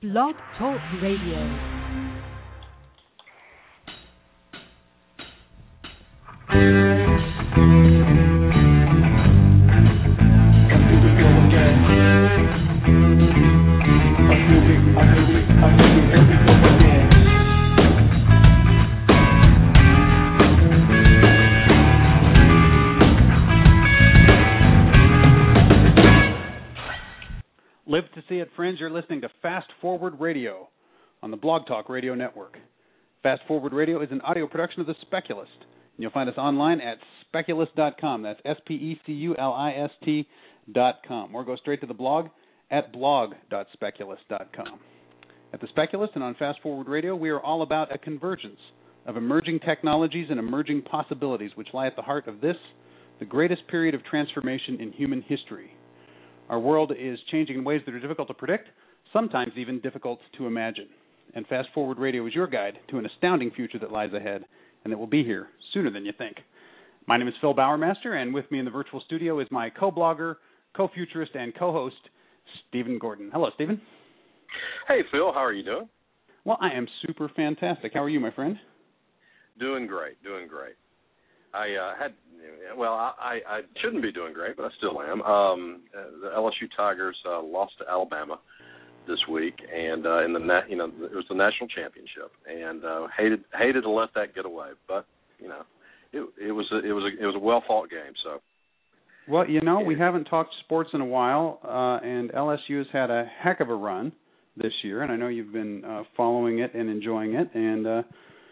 Blog Talk Radio. Live to see it, friends. You're listening to Fast Forward Radio on the Blog Talk Radio Network. Fast Forward Radio is an audio production of The Speculist, and you'll find us online at speculist.com. That's SPECULIST.com. Or go straight to the blog at blog.speculist.com. At The Speculist and on Fast Forward Radio, we are all about a convergence of emerging technologies and emerging possibilities which lie at the heart of this, the greatest period of transformation in human history. Our world is changing in ways that are difficult to predict, sometimes even difficult to imagine. And Fast Forward Radio is your guide to an astounding future that lies ahead and that will be here sooner than you think. My name is Phil Bowermaster, and with me in the virtual studio is my co-blogger, co-futurist, and co-host, Stephen Gordon. Hello, Stephen. Hey, Phil. How are you doing? Well, I am super fantastic. How are you, my friend? Doing great. I shouldn't be doing great, but I still am. The LSU Tigers lost to Alabama this week, and it was the national championship, and hated to let that get away. But it was a well fought game. So, well, we haven't talked sports in a while, and LSU has had a heck of a run this year, and I know you've been following it and enjoying it, and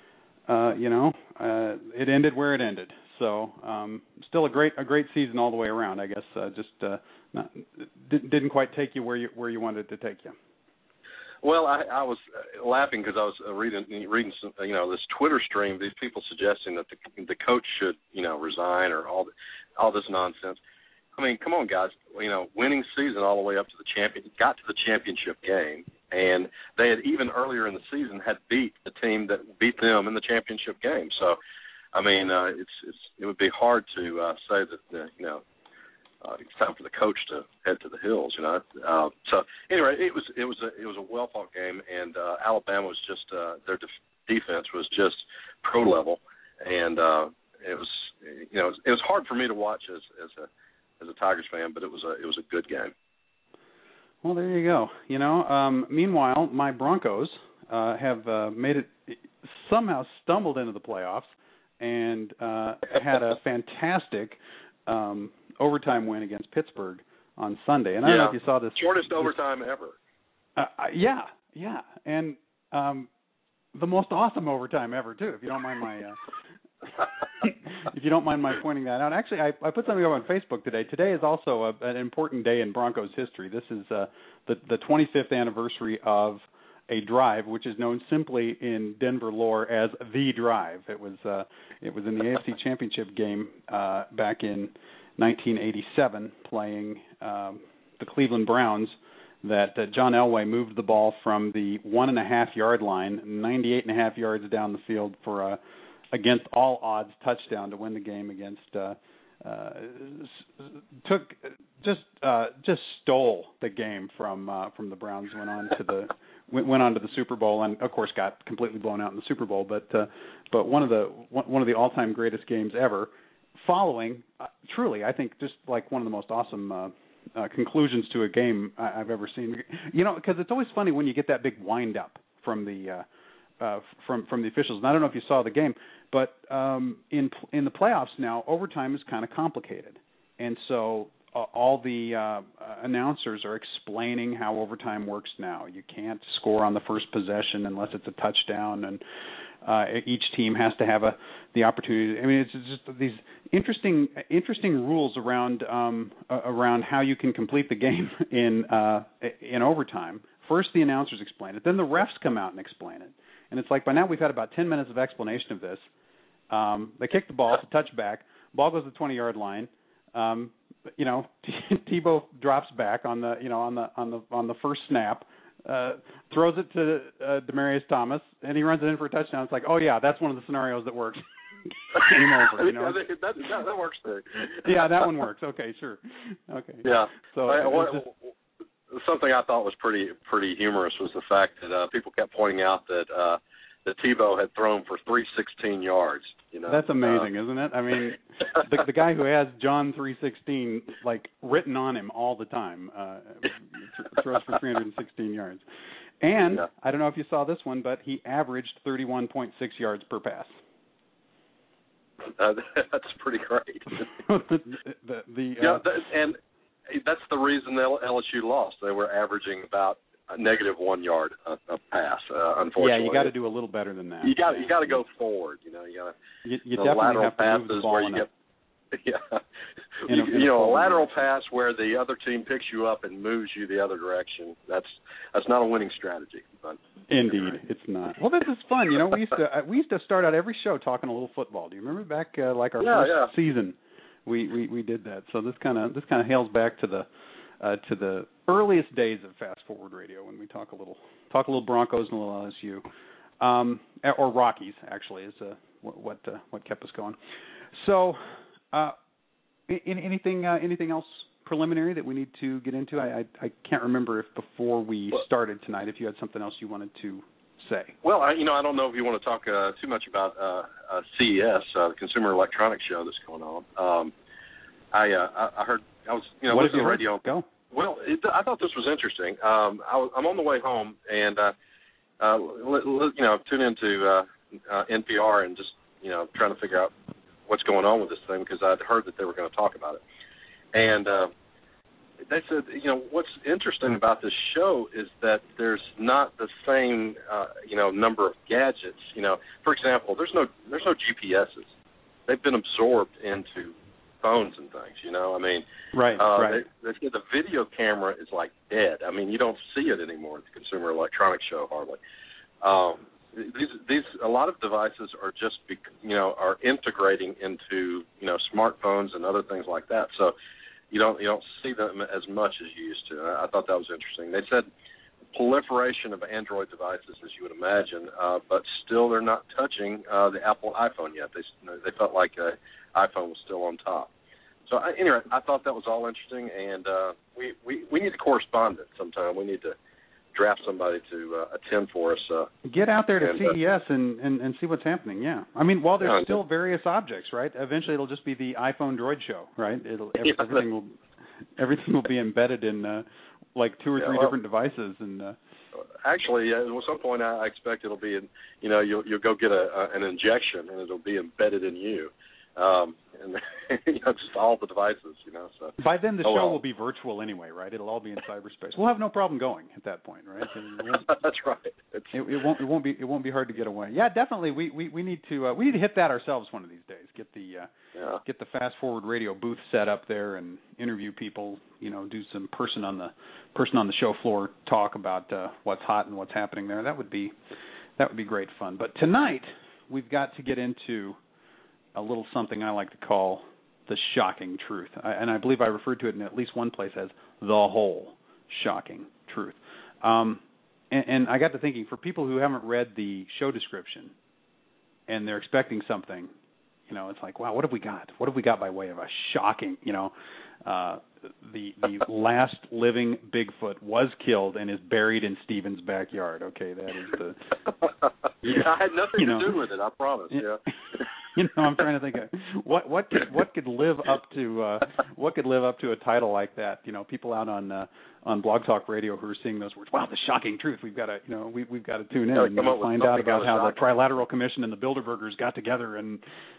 it ended where it ended. So still a great season all the way around. I guess didn't quite take you where you wanted it to take you. Well, I was laughing because I was reading some, this Twitter stream. These people suggesting that the coach should resign or all this nonsense. I mean, come on, guys. Winning season all the way up to got to the championship game, and they had even earlier in the season had beat the team that beat them in the championship game. So, I mean, it would be hard to say that it's time for the coach to head to the hills. So anyway, it was a well fought game, and Alabama was just their defense was just pro level, and it was hard for me to watch as a Tigers fan, but it was a good game. Well, there you go. Meanwhile, my Broncos have somehow stumbled into the playoffs and had a fantastic overtime win against Pittsburgh on Sunday. And I don't know if you saw this. Shortest overtime ever. Yeah. And the most awesome overtime ever, too, if you don't mind my pointing that out. Actually, I put something up on Facebook today. Today is also an important day in Broncos history. This is the 25th anniversary of a drive, which is known simply in Denver lore as the drive. It was in the AFC Championship game back in 1987, playing the Cleveland Browns, that John Elway moved the ball from the 1.5-yard line, 98.5 yards down the field for against all odds touchdown to win the game against just stole the game from the Browns. Went on to the Super Bowl, and of course got completely blown out in the Super Bowl. But one of the all-time greatest games ever. Following, truly, I think just like one of the most awesome conclusions to a game I've ever seen. Because it's always funny when you get that big wind up from the from the officials. And I don't know if you saw the game, but in the playoffs now, overtime is kind of complicated, and so all the announcers are explaining how overtime works now. You can't score on the first possession unless it's a touchdown, and each team has to have the opportunity. I mean, it's just these interesting rules around how you can complete the game in overtime. First, the announcers explain it, then the refs come out and explain it, and it's like by now we've had about 10 minutes of explanation of this. They kick the ball, it's a touchback. Ball goes to the 20-yard line. Tebow drops back on the first snap, throws it to Demaryius Thomas, and he runs it in for a touchdown. It's like, oh yeah, that's one of the scenarios that works. Game over. That works too. Yeah, that one works. Okay, sure. Okay. Yeah. So something I thought was pretty humorous was the fact that people kept pointing out that Tebow had thrown for 316 yards. You know, that's amazing, isn't it? I mean, the guy who has John 3:16 like written on him all the time throws for 316 yards. And I don't know if you saw this one, but he averaged 31.6 yards per pass. That's pretty great. And that's the reason LSU lost. They were averaging about -1 yard a pass. Unfortunately, yeah, you got to do a little better than that. You got to go forward. You know, you definitely lateral have to passes move the ball where you get. Yeah, a lateral pass where the other team picks you up and moves you the other direction. That's not a winning strategy. But indeed, it's not. Well, this is fun. You know, we used to start out every show talking a little football. Do you remember back like our first season? We did that. So this kind of hails back to the earliest days of Fast Forward Radio when we talk a little Broncos and a little LSU, or Rockies actually is what kept us going. So. Anything else preliminary that we need to get into? I can't remember if before we started tonight, if you had something else you wanted to say. Well, I don't know if you want to talk too much about CES, the Consumer Electronics Show that's going on. I heard I was listening to the radio. Go. Well, I thought this was interesting. I'm on the way home and tune into NPR and just trying to figure out what's going on with this thing because I'd heard that they were going to talk about it. And they said, what's interesting about this show is that there's not the same, number of gadgets. For example, there's no GPSs. They've been absorbed into phones and things. Right. They say the video camera is like dead. I mean, you don't see it anymore at the Consumer Electronics Show hardly. These a lot of devices are just are integrating into smartphones and other things like that. So you don't see them as much as you used to. I thought that was interesting. They said proliferation of Android devices, as you would imagine, but still they're not touching the Apple iPhone yet. They felt like iPhone was still on top. So anyway, I thought that was all interesting, and we need to correspond it sometime. We need to draft somebody to attend for us. Get out there to CES and see what's happening, yeah. I mean, while there's still various objects, right? Eventually it'll just be the iPhone Droid Show, right? Everything will be embedded in like 2 or 3 different devices. And actually, at some point I expect it'll be, you'll go get an injection and it'll be embedded in you. And just all the devices, So by then the show will be virtual anyway, right? It'll all be in cyberspace. We'll have no problem going at that point, right? That's right. It won't be hard to get away. Yeah, definitely. We need to hit that ourselves one of these days. Get the Fast Forward Radio booth set up there and interview people. Do some person on the show floor talk about what's hot and what's happening there. That would be great fun. But tonight we've got to get into a little something I like to call the shocking truth. And I believe I referred to it in at least one place as the whole shocking truth. And I got to thinking, for people who haven't read the show description and they're expecting something, it's like, wow, what have we got? What have we got by way of a shocking, the last living Bigfoot was killed and is buried in Stephen's backyard. Okay, that is the... I had nothing to do with it, I promise, yeah. I'm trying to think of what could live up to a title like that. People out on Blog Talk Radio who are seeing those words. Wow, the shocking truth. We've got to we've got to tune in and find out about how the Trilateral Commission and the Bilderbergers got together and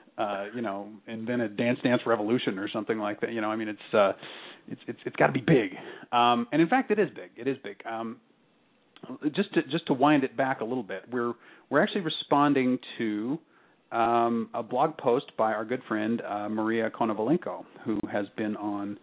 invented Dance Dance Revolution or something like that. It's got to be big. And in fact, it is big. It is big. Just to wind it back a little bit, we're actually responding to a blog post by our good friend Maria Konovalenko, who has been on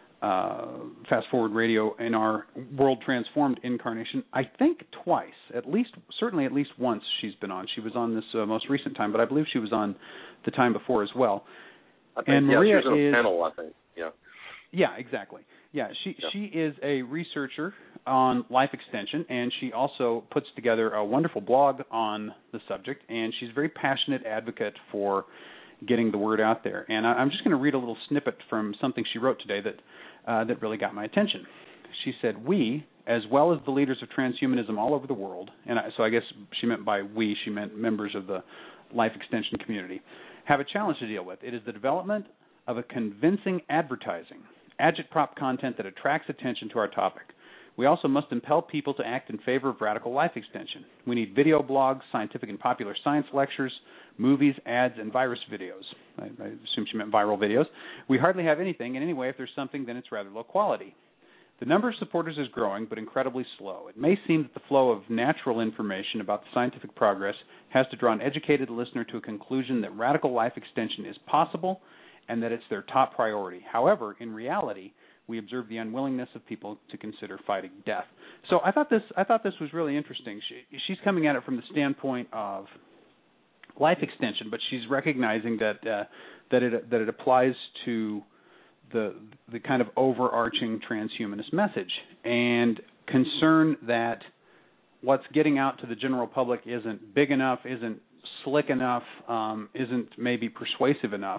Fast Forward Radio in our World Transformed incarnation, I think twice, certainly at least once she's been on. She was on this most recent time, but I believe she was on the time before as well. And Maria she was on a panel, I think. Yeah. Yeah, exactly. Yeah, she is a researcher on life extension, and she also puts together a wonderful blog on the subject, and she's a very passionate advocate for getting the word out there. And I'm just going to read a little snippet from something she wrote today that really got my attention. she said, "We, as well as the leaders of transhumanism all over the world," and so I guess she meant by we, she meant members of the life extension community, "have a challenge to deal with. It is the development of a convincing advertising, agitprop content that attracts attention to our topic. We also must impel people to act in favor of radical life extension. We need video blogs, scientific and popular science lectures, movies, ads, and virus videos." I assume she meant viral videos. "We hardly have anything, and anyway, if there's something, then it's rather low quality. The number of supporters is growing, but incredibly slow. It may seem that the flow of natural information about the scientific progress has to draw an educated listener to a conclusion that radical life extension is possible and that it's their top priority. However, in reality, we observe the unwillingness of people to consider fighting death." So I thought this was really interesting. She's coming at it from the standpoint of life extension, but she's recognizing that it applies to the kind of overarching transhumanist message and concern that what's getting out to the general public isn't big enough, isn't slick enough, isn't maybe persuasive enough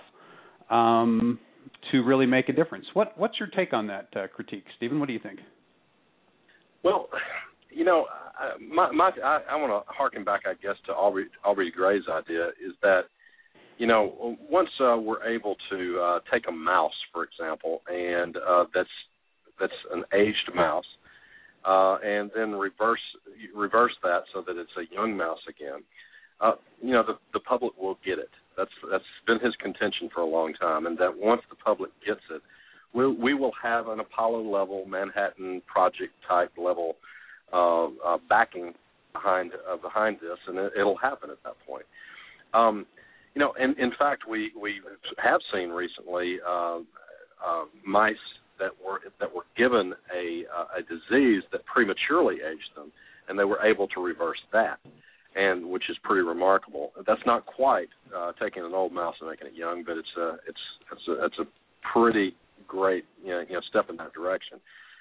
to really make a difference. What's your take on that critique, Stephen? What do you think? Well, you know, I want to harken back, I guess, to Aubrey Gray's idea is that, you know, once we're able to take a mouse, for example, and that's an aged mouse, and then reverse that so that it's a young mouse again, you know, the public will get it. That's been his contention for a long time, and that once the public gets it, we will have an Apollo-level, Manhattan Project-type level backing behind this, and it'll happen at that point. You know, and in fact, we have seen recently mice that were given a disease that prematurely aged them, and they were able to reverse that, and which is pretty remarkable. That's not quite taking an old mouse and making it young, but it's a pretty great step in that direction.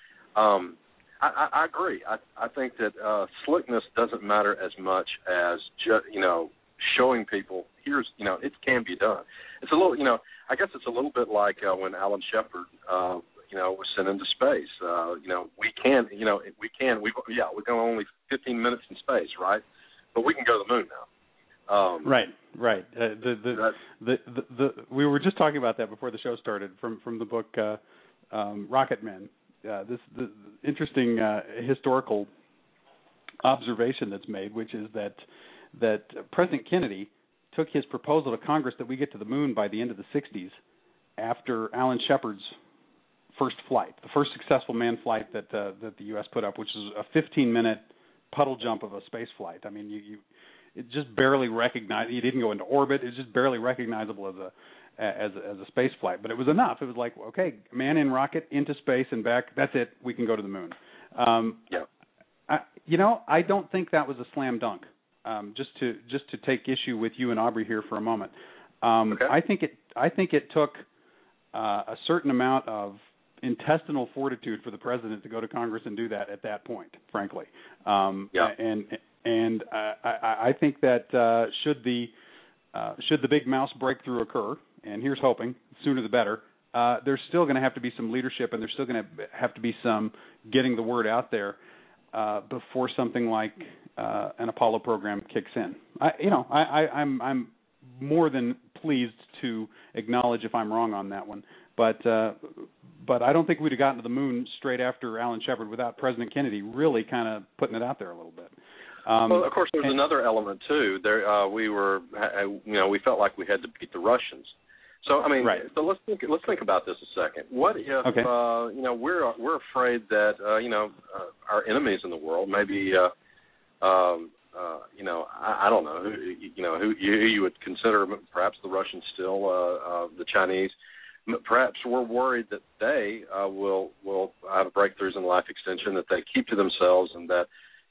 I agree. I think that slickness doesn't matter as much as showing people here's it can be done. It's a little I guess it's a little bit like when Alan Shepard was sent into space. We're going only 15 minutes in space, right? But we can go to the moon now. Right. We were just talking about that before the show started from the book Rocket Men. The interesting historical observation that's made, which is that President Kennedy took his proposal to Congress that we get to the moon by the end of the 60s after Alan Shepard's first flight, the first successful manned flight that the U.S. put up, which is a 15-minute puddle jump of a space flight. I mean, it just barely recognized. He didn't go into orbit. It's just barely recognizable as a space flight. But it was enough. It was like, okay, man in rocket into space and back. That's it. We can go to the moon. I don't think that was a slam dunk. Just to take issue with you and Aubrey here for a moment. Okay. I think it took a certain amount of intestinal fortitude for the president to go to Congress and do that at that point, frankly. And I think that should the big mouse breakthrough occur, and here's hoping, sooner the better, there's still going to have to be some leadership, and there's still going to have to be some getting the word out there before something like an Apollo program kicks in. I'm more than pleased to acknowledge if I'm wrong on that one, but I don't think we'd have gotten to the moon straight after Alan Shepard without President Kennedy really kind of putting it out there a little bit. Well, of course, there's another element too. There, we felt like we had to beat the Russians. So I mean, right. So let's think about this a second. What if we're afraid that our enemies in the world, maybe I don't know who you would consider, perhaps the Russians still, the Chinese. Perhaps we're worried that they will have breakthroughs in life extension that they keep to themselves, and that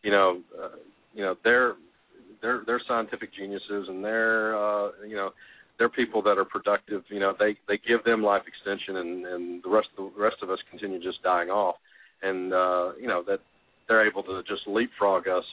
they're scientific geniuses, and they're people that are productive. They give them life extension, and the rest of us continue just dying off, and that they're able to just leapfrog us,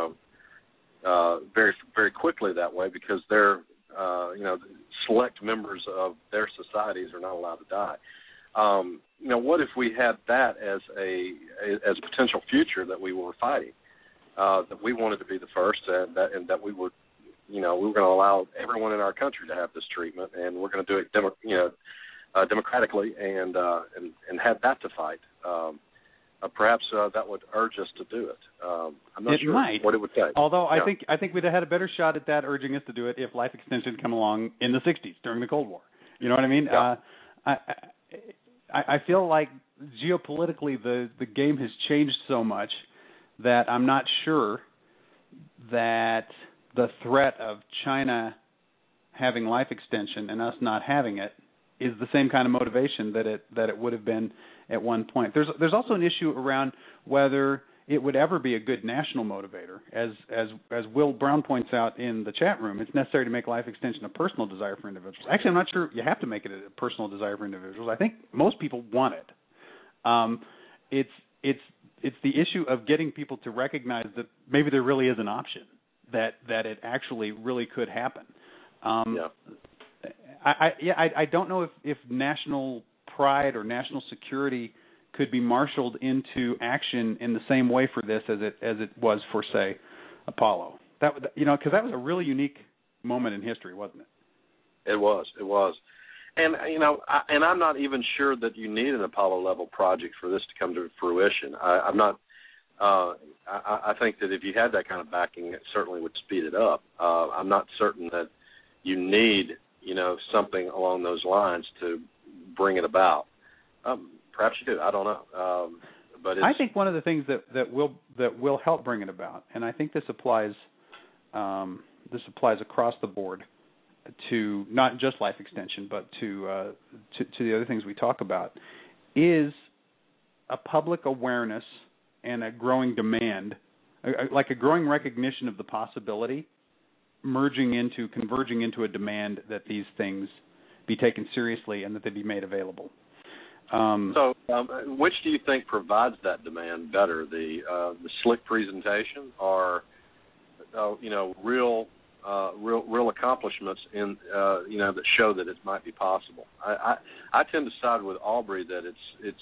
very very quickly that way, because they're select members of their societies are not allowed to die. what if we had that as a potential future that we were fighting? That we wanted to be the first, and that we were, we were going to allow everyone in our country to have this treatment, and we're going to do it, democratically, and have that to fight. Perhaps that would urge us to do it. I'm not sure what it would take. Although I think we'd have had a better shot at that urging us to do it if life extension had come along in the 60s during the Cold War. You know what I mean? Yeah. I feel like geopolitically the game has changed so much that I'm not sure that the threat of China having life extension and us not having it is the same kind of motivation that it would have been at one point. There's also an issue around whether it would ever be a good national motivator. As Will Brown points out in the chat room, it's necessary to make life extension a personal desire for individuals. Actually, I'm not sure you have to make it a personal desire for individuals. I think most people want it. It's the issue of getting people to recognize that maybe there really is an option, that it actually really could happen. I don't know if national pride or national security could be marshaled into action in the same way for this as it was for, say, Apollo. Because that was a really unique moment in history, wasn't it? It was, and and I'm not even sure that you need an Apollo level project for this to come to fruition. I'm not. I think that if you had that kind of backing, it certainly would speed it up. I'm not certain that you need something along those lines to bring it about. Perhaps you do. I don't know. But I think one of the things that will help bring it about, and I think this applies across the board to not just life extension, but to the other things we talk about, is a public awareness and a growing demand, like a growing recognition of the possibility, converging into a demand that these things be taken seriously and that they be made available. Which do you think provides that demand better, the slick presentation or real accomplishments in that show that it might be possible? I tend to side with Aubrey that it's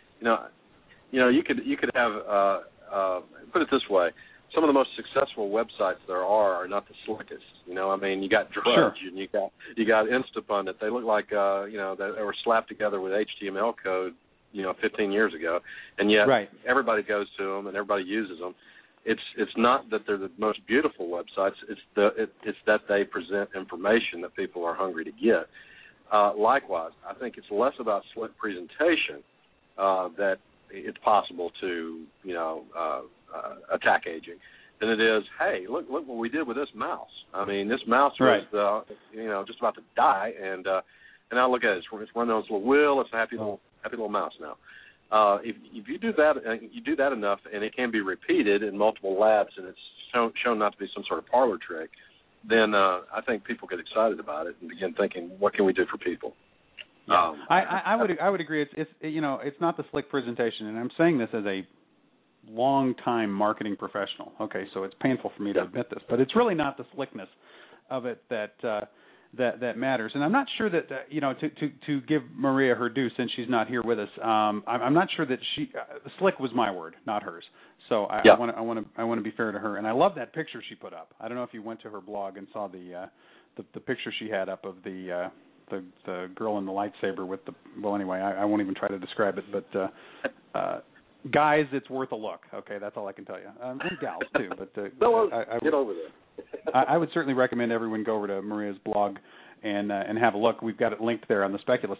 you could have put it this way. Some of the most successful websites there are not the slickest. You got Drudge, sure, and you got Instapundit. They look like they were slapped together with HTML code 15 years ago, and yet everybody goes to them and everybody uses them. It's not that they're the most beautiful websites. It's that they present information that people are hungry to get. Likewise, I think it's less about slick presentation that it's possible to attack aging than it is, hey, look what we did with this mouse. This mouse was just about to die, and now look at it. It's running on its little wheel. It's a happy little mouse now. If you do that enough, and it can be repeated in multiple labs, and it's shown not to be some sort of parlor trick, then I think people get excited about it and begin thinking, what can we do for people? Yeah. I would agree. It's not the slick presentation, and I'm saying this as a long-time marketing professional. Okay, so it's painful for me to admit this, but it's really not the slickness of it that matters. And I'm not sure that to give Maria her due, since she's not here with us. I'm not sure that slick was my word, not hers. So I want to be fair to her. And I love that picture she put up. I don't know if you went to her blog and saw the picture she had up of the girl in the lightsaber with the. Well, anyway, I won't even try to describe it, but. Guys, it's worth a look. Okay, that's all I can tell you. And gals too, but get over there. I would certainly recommend everyone go over to Maria's blog and have a look. We've got it linked there on the Speculist.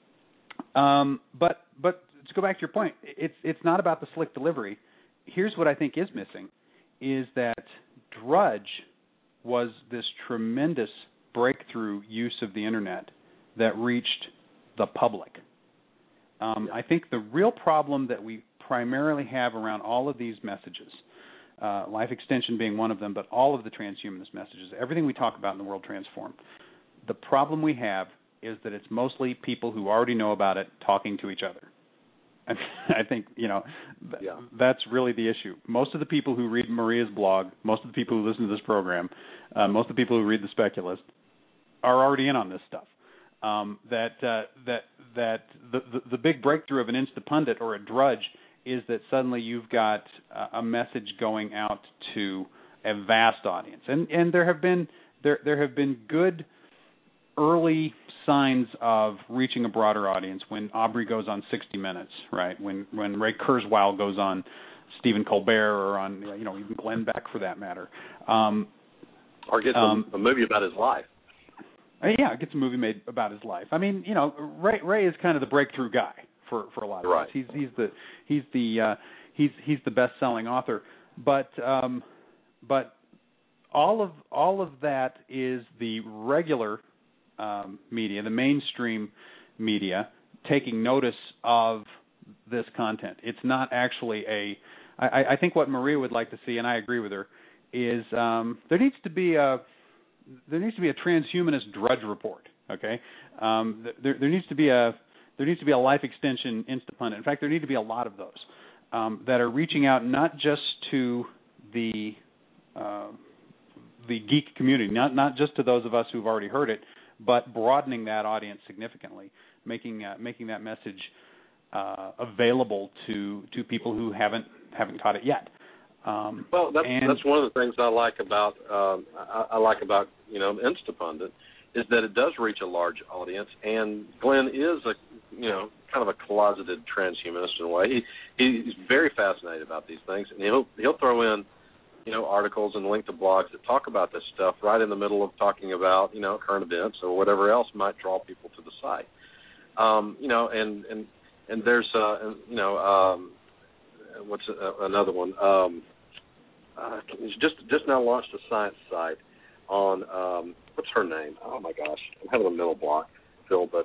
But to go back to your point, it's not about the slick delivery. Here's what I think is missing: is that Drudge was this tremendous breakthrough use of the internet that reached the public. I think the real problem that we primarily have around all of these messages, life extension being one of them, but all of the transhumanist messages, everything we talk about in the World Transformed, the problem we have is that it's mostly people who already know about it talking to each other. I think, that's really the issue. Most of the people who read Maria's blog, most of the people who listen to this program, most of the people who read The Speculist are already in on this stuff. that the big breakthrough of an Instapundit or a Drudge is that suddenly you've got a message going out to a vast audience, and there have been good early signs of reaching a broader audience when Aubrey goes on 60 Minutes, right? When Ray Kurzweil goes on Stephen Colbert, or on even Glenn Beck for that matter, or gets a movie about his life. Gets a movie made about his life. I mean, Ray is kind of the breakthrough guy for a lot of us. He's the best-selling author, but all of that is the regular media, the mainstream media, taking notice of this content. It's not actually I think what Maria would like to see, and I agree with her, is there needs to be a transhumanist Drudge Report. Okay, there needs to be a life extension Instapundit. In fact, there need to be a lot of those that are reaching out not just to the geek community, not just to those of us who've already heard it, but broadening that audience significantly, making that message available to people who haven't caught it yet. Well, that's one of the things I like about Instapundit, is that it does reach a large audience, and Glenn is kind of a closeted transhumanist in a way. He's very fascinated about these things, and he'll throw in articles and link to blogs that talk about this stuff right in the middle of talking about current events or whatever else might draw people to the site. And there's what's another one? He's just now launched a science site on what's her name? Oh my gosh, I'm having a mental block, Phil. But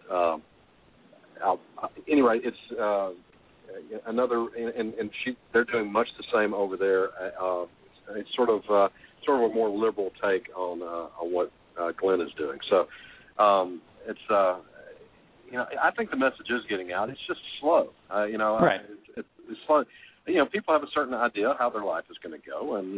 anyway, it's another, and they're doing much the same over there. It's sort of a more liberal take on what Glenn is doing. So it's I think the message is getting out. It's just slow. Right. It's slow. People have a certain idea how their life is going to go, and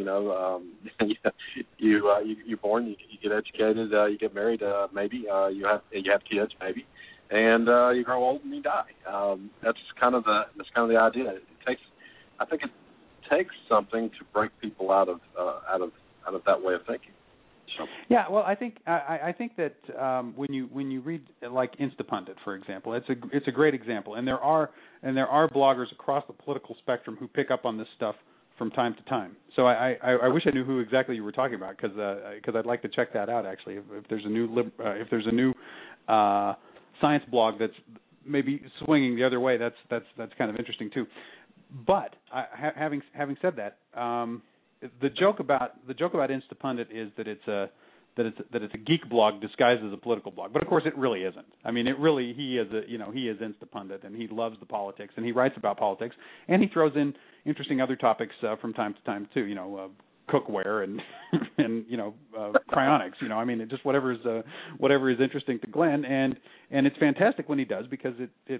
you're born, you get educated, you get married, maybe you have kids, maybe, and you grow old and you die. That's kind of the idea. I think it takes something to break people out of that way of thinking. So. Yeah, well, I think that when you read like Instapundit, for example, it's a great example, and there are bloggers across the political spectrum who pick up on this stuff from time to time. So I wish I knew who exactly you were talking about, because I'd like to check that out actually. If there's a new science blog that's maybe swinging the other way, that's kind of interesting too. But having said that. The joke about Instapundit is that it's a geek blog disguised as a political blog, but of course it really isn't. I mean, he is Instapundit, and he loves the politics, and he writes about politics, and he throws in interesting other topics from time to time too. Cookware and cryonics. I mean, it just whatever is interesting to Glenn, and it's fantastic when he does, because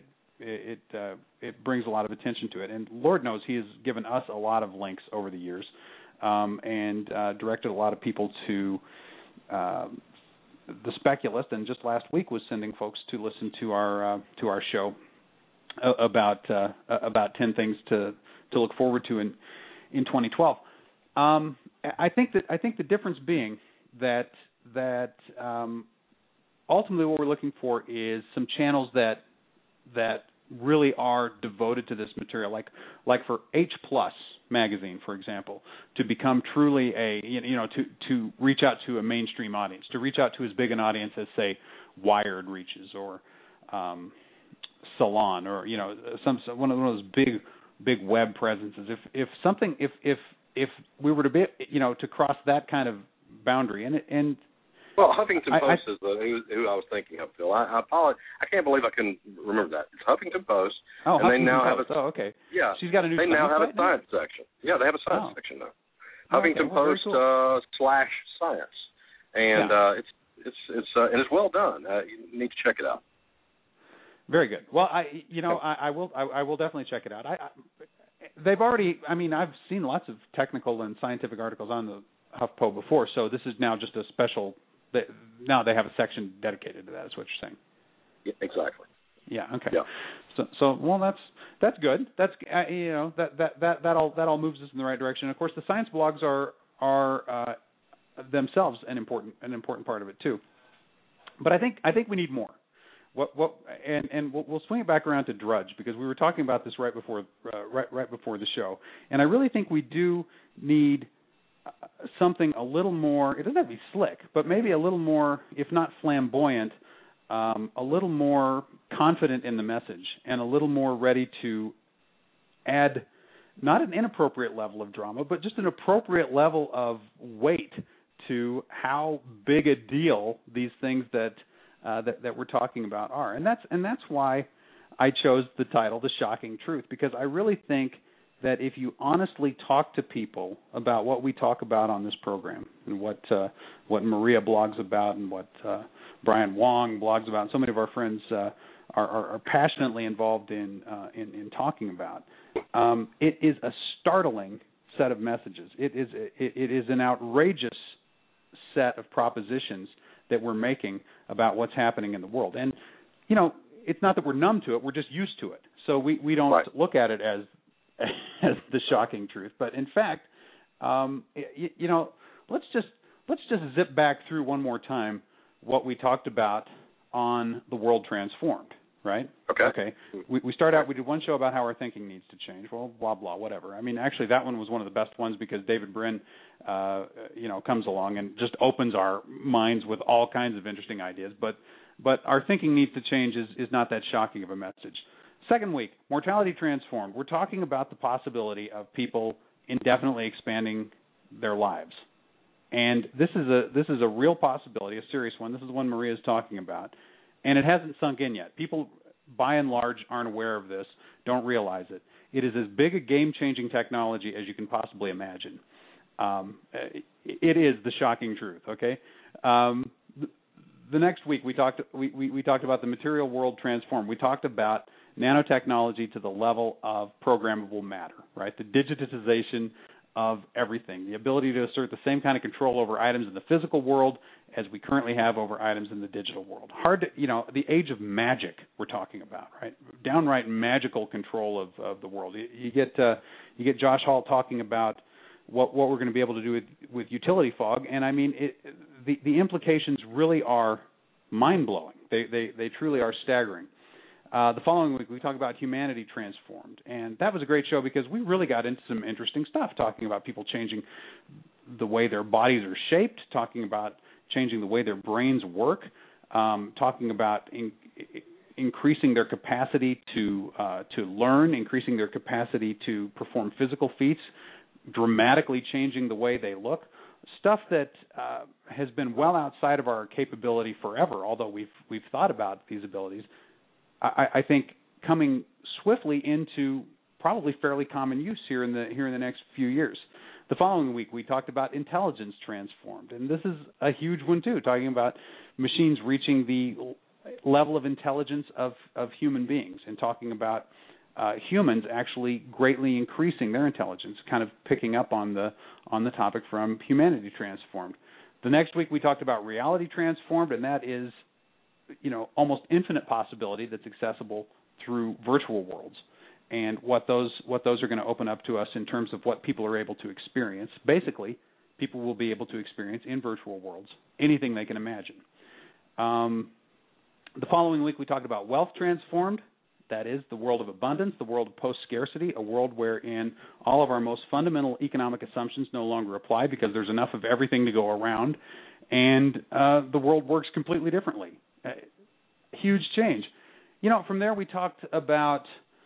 it brings a lot of attention to it, and Lord knows he has given us a lot of links over the years. And directed a lot of people to the Speculist, and just last week was sending folks to listen to our show about 10 things to look forward to in 2012. I think the difference being that ultimately what we're looking for is some channels that really are devoted to this material, like for H+ magazine, for example, to become truly to reach out to a mainstream audience, to reach out to as big an audience as, say, Wired reaches, or Salon, or one of those big web presences. If we were to be to cross that kind of boundary, and well, Huffington Post is who I was thinking of, Phil. I apologize. I can't believe I can remember that. It's Huffington Post. Oh, and Huffington they now Post. have okay. Yeah. She's got a new. They now have a science section. Yeah, they have a science section now. Huffington Post cool. /science, and it's well done. You need to check it out. Very good. Well, I will definitely check it out. They've already. I mean, I've seen lots of technical and scientific articles on the HuffPo before, so this is now just a special. Now they have a section dedicated to that. Is what you're saying? Yeah, exactly. Yeah. Okay. Yeah. So well, that's good. That's that all moves us in the right direction. Of course, the science blogs are themselves an important part of it too. But I think we need more. We'll swing it back around to Drudge, because we were talking about this right before the show, and I really think we do need something a little more. It doesn't have to be slick, but maybe a little more, if not flamboyant, a little more confident in the message, and a little more ready to add not an inappropriate level of drama, but just an appropriate level of weight to how big a deal these things that we're talking about are. And that's why I chose the title, The Shocking Truth, because I really think that if you honestly talk to people about what we talk about on this program, and what Maria blogs about, and what Brian Wong blogs about, and so many of our friends are passionately involved in talking about, it is a startling set of messages. It is an outrageous set of propositions that we're making about what's happening in the world. And, it's not that we're numb to it, we're just used to it. So we don't right. look at it as the shocking truth. But in fact, let's just zip back through one more time what we talked about on The World Transformed, right? Okay. We start out, we did one show about how our thinking needs to change. Well, blah, blah, whatever. I mean, actually, that one was one of the best ones, because David Brin, comes along and just opens our minds with all kinds of interesting ideas. But our thinking needs to change is not that shocking of a message. Second week, Mortality Transformed. We're talking about the possibility of people indefinitely expanding their lives. And this is a real possibility, a serious one. This is the one Maria is talking about. And it hasn't sunk in yet. People, by and large, aren't aware of this, don't realize it. It is as big a game-changing technology as you can possibly imagine. It is the shocking truth, okay? The next week, we talked about the material world transformed. We talked about nanotechnology to the level of programmable matter, right? The digitization of everything, the ability to assert the same kind of control over items in the physical world as we currently have over items in the digital world. The age of magic we're talking about, right? Downright magical control of the world. You get Josh Hall talking about what we're going to be able to do with utility fog, and I mean, the implications really are mind-blowing. They truly are staggering. The following week, we talked about Humanity Transformed, and that was a great show because we really got into some interesting stuff, talking about people changing the way their bodies are shaped, talking about changing the way their brains work, talking about increasing their capacity to learn, increasing their capacity to perform physical feats, dramatically changing the way they look, stuff that has been well outside of our capability forever, although we've thought about these abilities. I think coming swiftly into probably fairly common use here in the next few years. The following week, we talked about Intelligence Transformed, and this is a huge one too, talking about machines reaching the level of intelligence of human beings, and talking about humans actually greatly increasing their intelligence, kind of picking up on the topic from Humanity Transformed. The next week, we talked about Reality Transformed, and that is almost infinite possibility that's accessible through virtual worlds, and what those are going to open up to us in terms of what people are able to experience. Basically, people will be able to experience in virtual worlds anything they can imagine. The following week, we talked about Wealth Transformed. That is the world of abundance, the world of post-scarcity, a world wherein all of our most fundamental economic assumptions no longer apply because there's enough of everything to go around, and the world works completely differently. Huge change. From there we talked about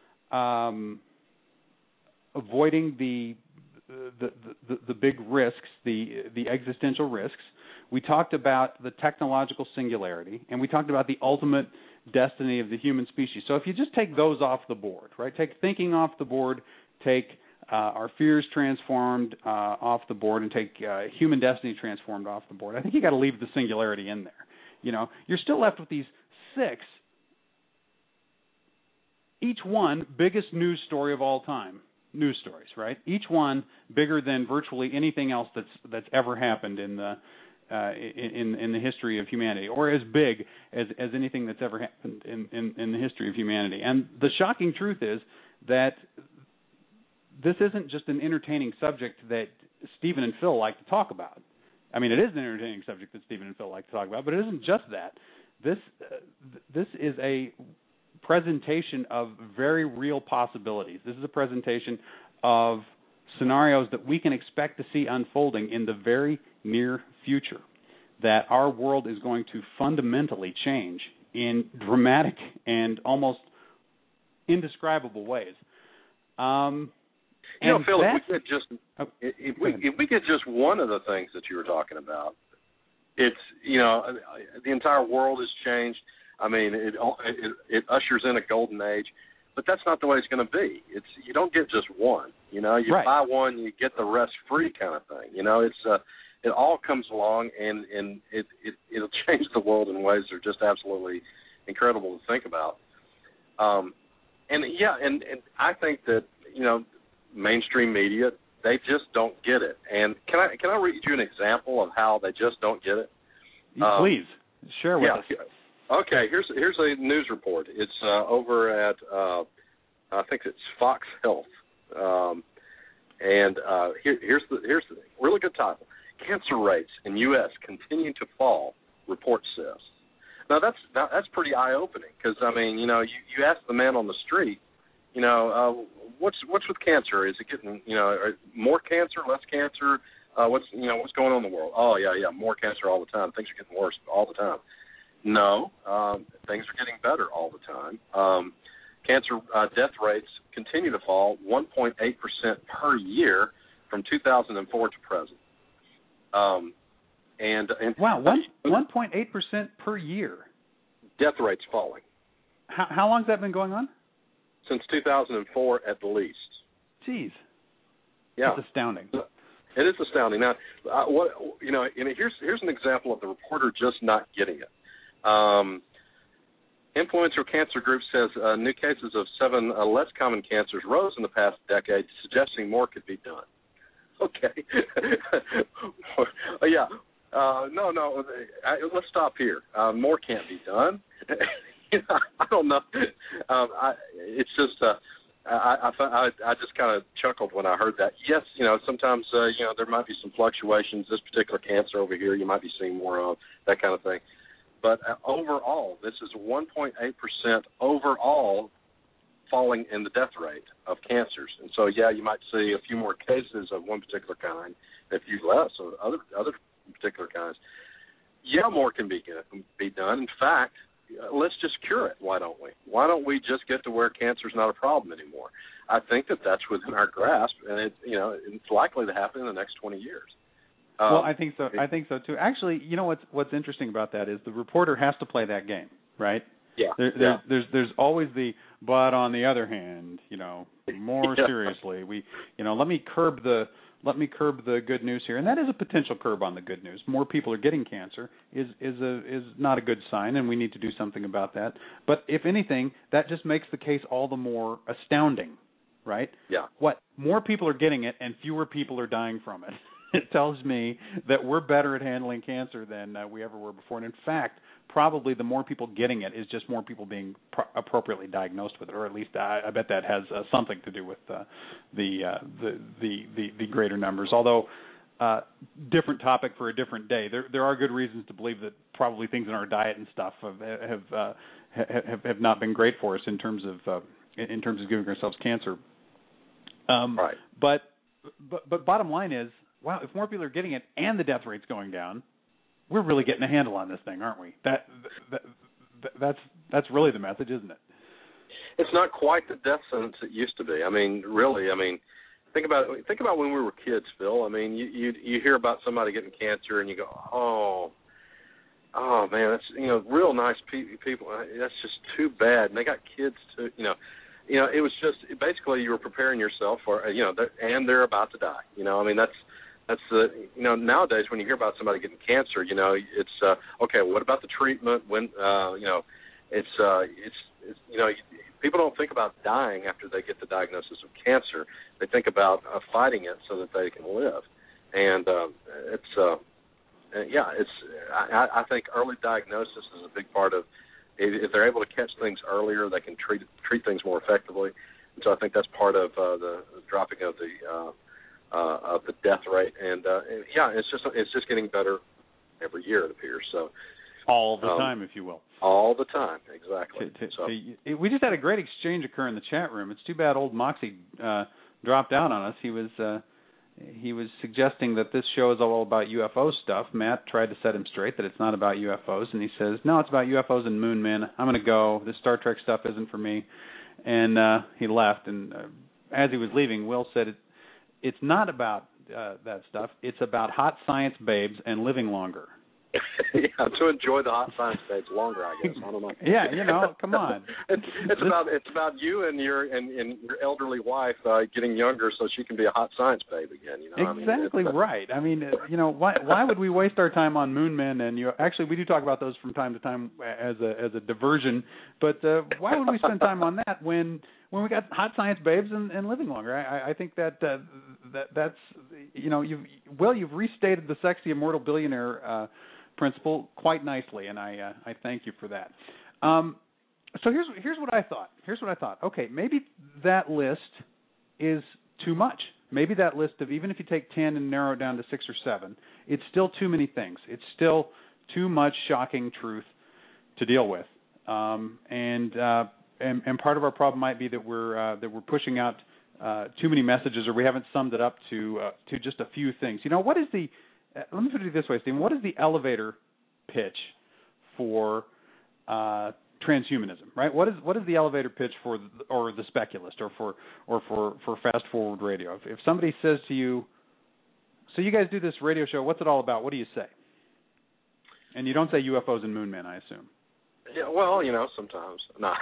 avoiding the big risks, the existential risks. We talked about the technological singularity, and we talked about the ultimate destiny of the human species. So if you just take those off the board, right? Take thinking off the board, take our fears transformed off the board, and take human destiny transformed off the board. I think you got to leave the singularity in there. You're still left with these 6, each one biggest news story of all time. News stories, right? Each one bigger than virtually anything else that's ever happened in the in the history of humanity, or as big as anything that's ever happened in the history of humanity. And the shocking truth is that this isn't just an entertaining subject that Stephen and Phil like to talk about. I mean, it is an entertaining subject that Stephen and Phil like to talk about, but it isn't just that. This is a presentation of very real possibilities. This is a presentation of scenarios that we can expect to see unfolding in the very near future, that our world is going to fundamentally change in dramatic and almost indescribable ways. Phil, if we get just one of the things that you were talking about, it's, the entire world has changed. I mean, it ushers in a golden age, but that's not the way it's going to be. You don't get just one. You right. Buy one, you get the rest free, kind of thing. It all comes along, and it'll change the world in ways that are just absolutely incredible to think about. And I think that mainstream media, they just don't get it. And can I read you an example of how they just don't get it? Please share with us. Okay, here's a news report. It's over at I think it's Fox Health, and here's the really good title: Cancer rates in U.S. continue to fall, report says. Now that's pretty eye-opening, because I mean, you ask the man on the street, what's with cancer? Is it getting more cancer, less cancer? What's going on in the world? Oh yeah, more cancer all the time. Things are getting worse all the time. No, things are getting better all the time. Cancer death rates continue to fall 1.8% per year from 2004 to present. Wow, 1.8% per year. Death rates falling. How long has that been going on? Since 2004 at the least. Jeez. Yeah. That's astounding. It is astounding. Now, here's an example of the reporter just not getting it. Influencer Cancer Group says new cases of 7 less common cancers rose in the past decade, suggesting more could be done. Okay. Yeah. No. Let's stop here. More can't be done. I don't know. It's just I just kind of chuckled when I heard that. Yes, sometimes there might be some fluctuations. This particular cancer over here, you might be seeing more of that kind of thing. But overall, this is 1.8% overall falling in the death rate of cancers. And so, yeah, you might see a few more cases of one particular kind, a few less of other particular kinds. Yeah, more can be done. In fact, let's just cure it. Why don't we? Why don't we just get to where cancer is not a problem anymore? I think that's within our grasp, and it's likely to happen in the next 20 years. Well, I think so. I think so too. Actually, what's interesting about that is the reporter has to play that game, right? Yeah. There's always the but on the other hand, more seriously, we let me curb the good news here, and that is a potential curb on the good news. More people are getting cancer is not a good sign, and we need to do something about that. But if anything, that just makes the case all the more astounding, right? Yeah. What more people are getting it, and fewer people are dying from it. It tells me that we're better at handling cancer than we ever were before. And in fact, probably the more people getting it is just more people being appropriately diagnosed with it, or at least I bet that has something to do with the greater numbers. Although different topic for a different day. There are good reasons to believe that probably things in our diet and stuff have not been great for us in terms of giving ourselves cancer. Right. But bottom line is, wow, if more people are getting it and the death rate's going down, we're really getting a handle on this thing, aren't we? That's really the message, isn't it? It's not quite the death sentence it used to be. I mean, really. I mean, think about when we were kids, Phil. I mean, you hear about somebody getting cancer and you go, oh man, that's real nice people. That's just too bad. And they got kids too. It was just basically you were preparing yourself for and they're about to die. I mean that's the nowadays when you hear about somebody getting cancer, it's okay. What about the treatment? When it's people don't think about dying after they get the diagnosis of cancer. They think about fighting it so that they can live, and it's. I think early diagnosis is a big part of. If they're able to catch things earlier, they can treat things more effectively. And so I think that's part of the dropping of the death rate. And it's just getting better every year, it appears. So all the time, if you will. All the time, exactly. We just had a great exchange occur in the chat room. It's too bad old Moxie dropped out on us. He was suggesting that this show is all about UFO stuff. Matt tried to set him straight that it's not about UFOs, and he says, no, it's about UFOs and moon men. I'm going to go. This Star Trek stuff isn't for me. And he left, and as he was leaving, Will said, it's not about that stuff. It's about hot science babes and living longer. Yeah, to enjoy the hot science babes longer, I guess. I don't know. Yeah, come on. It's about you and your elderly wife getting younger so she can be a hot science babe again. Exactly right. I mean, why would we waste our time on moon men? And actually, we do talk about those from time to time as a diversion. But why would we spend time on that when we got hot science babes and living longer? I think that's you've restated the sexy immortal billionaire principle quite nicely, and I thank you for that. So here's what I thought. Okay, maybe that list is too much. Maybe that list of, even if you take 10 and narrow it down to 6 or 7, it's still too many things. It's still too much shocking truth to deal with. And part of our problem might be that we're pushing out too many messages, or we haven't summed it up to just a few things. What is the let me put it this way, Stephen. What is the elevator pitch for transhumanism? Right? What is the elevator pitch for the speculist, or for fast forward radio? If somebody says to you, "So you guys do this radio show? What's it all about?" What do you say? And you don't say UFOs and moon men, I assume. Yeah. Well, sometimes. No.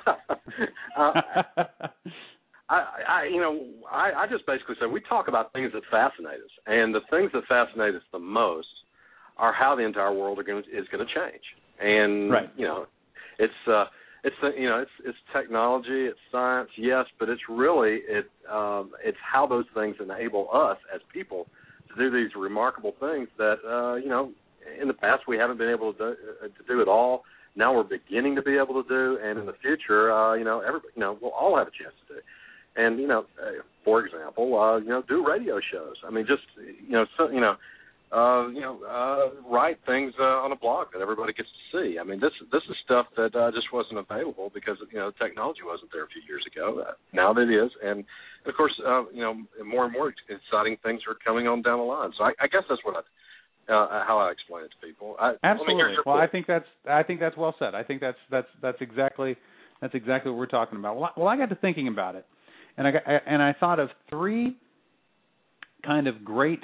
I just basically say we talk about things that fascinate us, and the things that fascinate us the most are how the entire world is going to change. And right. It's technology, it's science, yes, but it's really it's how those things enable us as people to do these remarkable things that in the past we haven't been able to do at all. Now we're beginning to be able to do, and in the future, everybody, we'll all have a chance to do. And for example, do radio shows. I mean, just write things on a blog that everybody gets to see. I mean, this is stuff that just wasn't available because technology wasn't there a few years ago. Now that it is, and of course, more and more exciting things are coming on down the line. So I guess that's what how I explain it to people. Absolutely. Well, I think that's well said. I think that's exactly what we're talking about. Well, I got to thinking about it, and I thought of 3 kind of great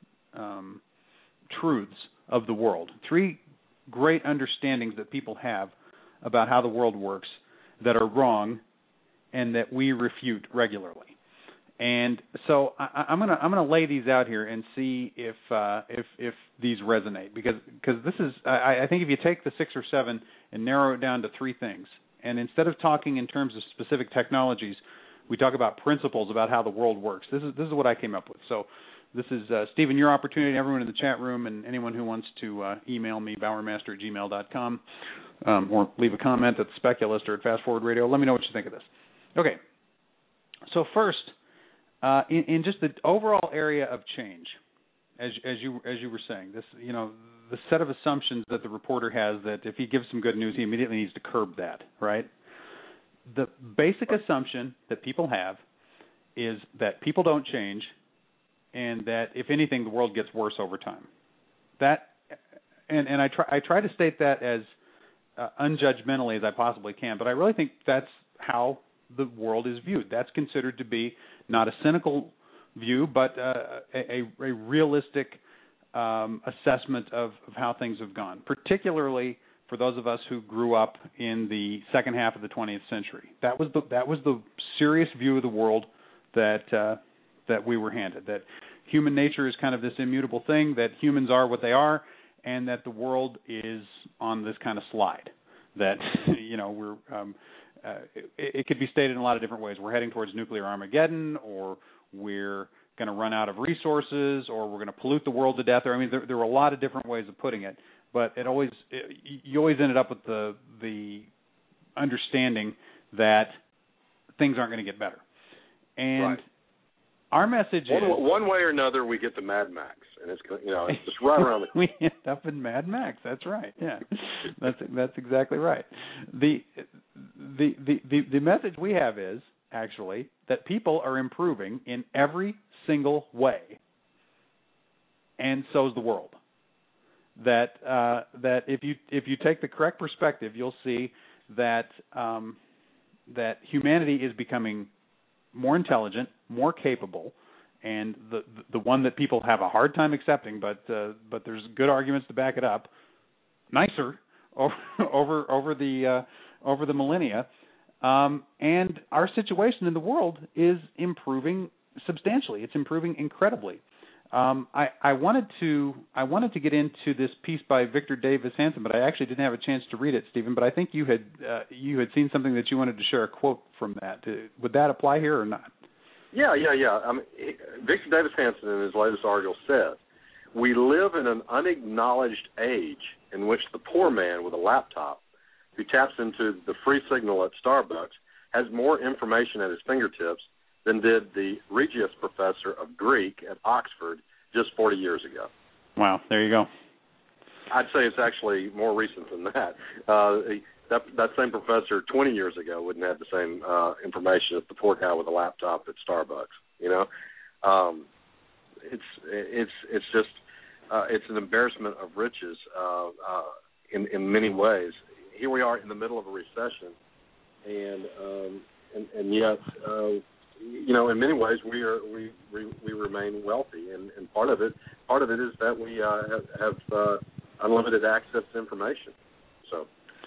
truths of the world, 3 great understandings that people have about how the world works that are wrong and that we refute regularly. And so I'm gonna lay these out here and see if these resonate, because this is I think if you take the 6 or 7 and narrow it down to 3 things, and instead of talking in terms of specific technologies, we talk about principles about how the world works. This is what I came up with. So this is Stephen, your opportunity. Everyone in the chat room and anyone who wants to email me, bowermaster@gmail.com, or leave a comment at Speculist or at Fast Forward Radio. Let me know what you think of this. Okay. So first. In just the overall area of change, as you were saying, this the set of assumptions that the reporter has, that if he gives some good news, he immediately needs to curb that, right? The basic assumption that people have is that people don't change, and that if anything, the world gets worse over time. That, and I try to state that as unjudgmentally as I possibly can, but I really think that's how the world is viewed. That's considered to be not a cynical view, but a realistic assessment of how things have gone, particularly for those of us who grew up in the second half of the 20th century. That was the serious view of the world that we were handed, that human nature is kind of this immutable thing, that humans are what they are, and that the world is on this kind of slide, that we're it could be stated in a lot of different ways. We're heading towards nuclear Armageddon, or we're going to run out of resources, or we're going to pollute the world to death. Or I mean, there were a lot of different ways of putting it, but you always ended up with the understanding that things aren't going to get better. And right. Our message is one way or another we get to Mad Max, and it's it's just right around the corner. We end up in Mad Max. That's right. Yeah, that's exactly right. The message we have is actually that people are improving in every single way, and so is the world. That if you take the correct perspective, you'll see that that humanity is becoming more intelligent, more capable, and the one that people have a hard time accepting, but there's good arguments to back it up, nicer over the millennia, and our situation in the world is improving substantially. It's improving incredibly. I wanted to get into this piece by Victor Davis Hanson, but I actually didn't have a chance to read it, Stephen. But I think you had seen something that you wanted to share a quote from that. Would that apply here or not? Yeah. I mean, Victor Davis Hanson in his latest article says, "We live in an unacknowledged age in which the poor man with a laptop who taps into the free signal at Starbucks has more information at his fingertips than did the Regius professor of Greek at Oxford just 40 years ago." Wow, there you go. I'd say it's actually more recent than that. That same professor 20 years ago wouldn't have the same information as the poor guy with a laptop at Starbucks. It's just it's an embarrassment of riches in many ways. Here we are in the middle of a recession, and yet. In many ways, we remain wealthy, and part of it is that we have unlimited access to information. So,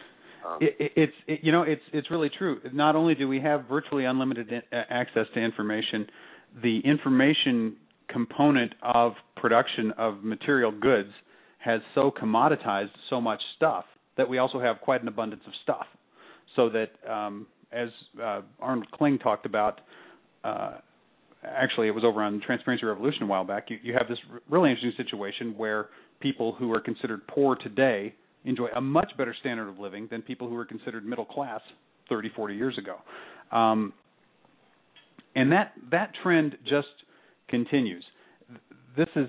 it's really true. Not only do we have virtually unlimited access to information, the information component of production of material goods has so commoditized so much stuff that we also have quite an abundance of stuff. So that, as Arnold Kling talked about. Actually, it was over on Transparency Revolution a while back. You have this really interesting situation where people who are considered poor today enjoy a much better standard of living than people who were considered middle class 30, 40 years ago. And that trend just continues. This is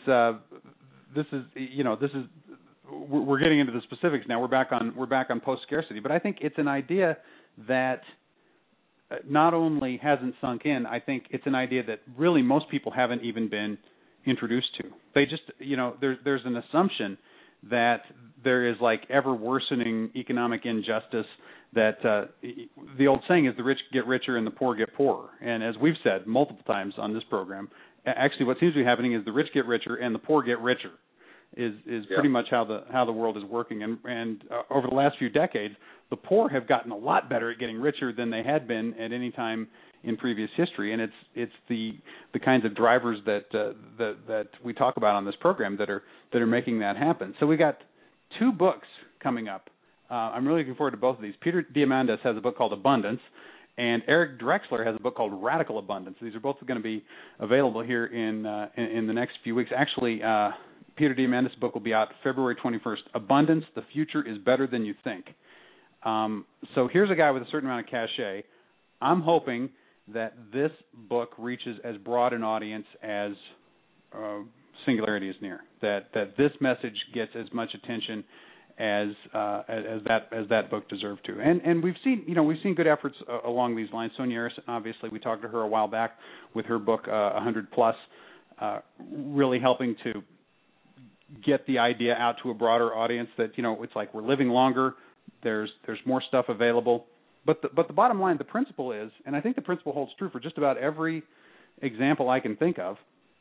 we're getting into the specifics now. We're back on post-scarcity, but I think it's an idea that not only hasn't sunk in, I think it's an idea that really most people haven't even been introduced to. They just, there's an assumption that there is like ever worsening economic injustice, that the old saying is the rich get richer and the poor get poorer. And as we've said multiple times on this program, actually what seems to be happening is the rich get richer and the poor get richer. Is pretty much how the world is working, and over the last few decades, the poor have gotten a lot better at getting richer than they had been at any time in previous history, and it's the kinds of drivers that we talk about on this program that are making that happen. So we got two books coming up. I'm really looking forward to both of these. Peter Diamandis has a book called Abundance, and Eric Drexler has a book called Radical Abundance. These are both going to be available here in the next few weeks. Actually. Peter Diamandis' book will be out February 21st. Abundance, The Future is Better Than You Think. So here's a guy with a certain amount of cachet. I'm hoping that this book reaches as broad an audience as Singularity is Near. That this message gets as much attention as that book deserved to. And we've seen good efforts along these lines. Sonia Arison, obviously, we talked to her a while back with her book 100 Plus, really helping to get the idea out to a broader audience that, it's like we're living longer, there's more stuff available. But the bottom line, the principle is, and I think the principle holds true for just about every example I can think of,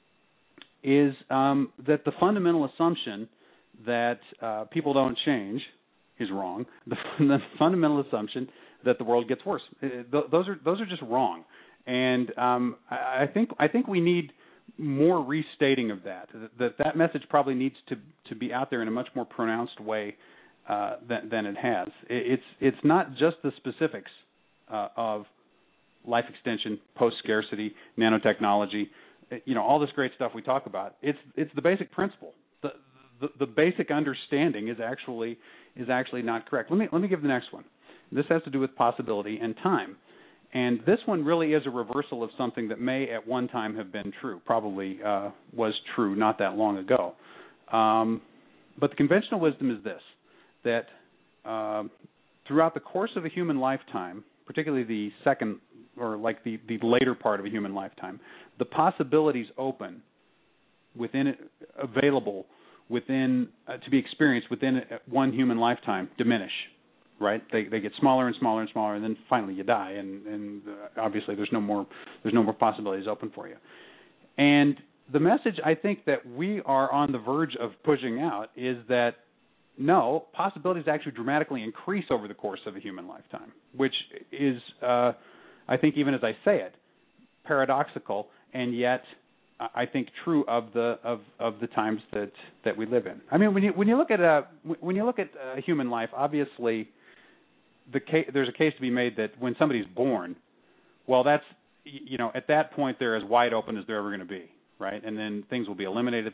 is that the fundamental assumption that people don't change is wrong. The fundamental assumption that the world gets worse. Those are just wrong. And I think we need more restating of that message probably needs to be out there in a much more pronounced way than it has. It's not just the specifics of life extension, post-scarcity, nanotechnology, all this great stuff we talk about. It's the basic principle. The basic understanding is actually not correct. Let me give the next one. This has to do with possibility and time. And this one really is a reversal of something that may at one time have been true, probably was true not that long ago. But the conventional wisdom is this, that throughout the course of a human lifetime, particularly the second or like the later part of a human lifetime, the possibilities open within it, available within to be experienced within one human lifetime diminish. Right? They get smaller and smaller and smaller, and then finally you die, and obviously there's no more possibilities open for you. And the message I think that we are on the verge of pushing out is that no, possibilities actually dramatically increase over the course of a human lifetime, which is, I think, even as I say it, paradoxical, and yet I think true of the times that we live in. I mean, when you look at a human life, obviously there's a case to be made that when somebody's born, well, that's at that point they're as wide open as they're ever going to be, right? And then things will be eliminated,